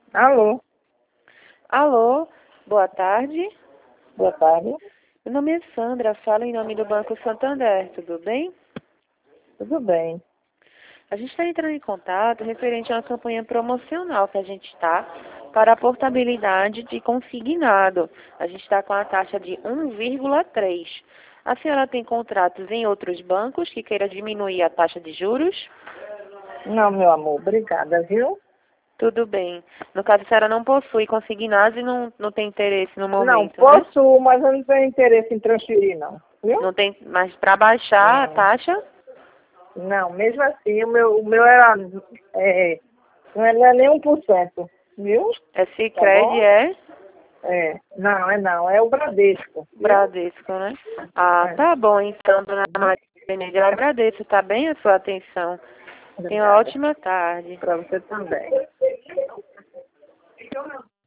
Alô, Alô, boa tarde. boa tarde. Meu nome é Sandra, falo em nome do Banco Santander, tudo bem? Tudo bem? A gente está entrando em contato referente a uma campanha promocional que a gente está para a portabilidade de consignado. A gente está com a taxa de 1,3. A senhora tem contratos em outros bancos que queira diminuir a taxa de juros? Não, meu amor, obrigada, viu? Tudo bem. No caso, a senhora não possui consignado e não tem interesse no Não, momento, né? posso, mas eu não tenho interesse em transferir, não. Viu? Não tem, mas para baixar a Não, taxa, não, mesmo assim, o meu era, não é nem 1%, viu? é Tá Sicredi, bom? é Não, é o Bradesco, viu? Bradesco, né? Ah, É, tá bom, então, dona Maria, eu agradeço, tá bem, a sua atenção. Tenha uma obrigada. ótima tarde. Para você também.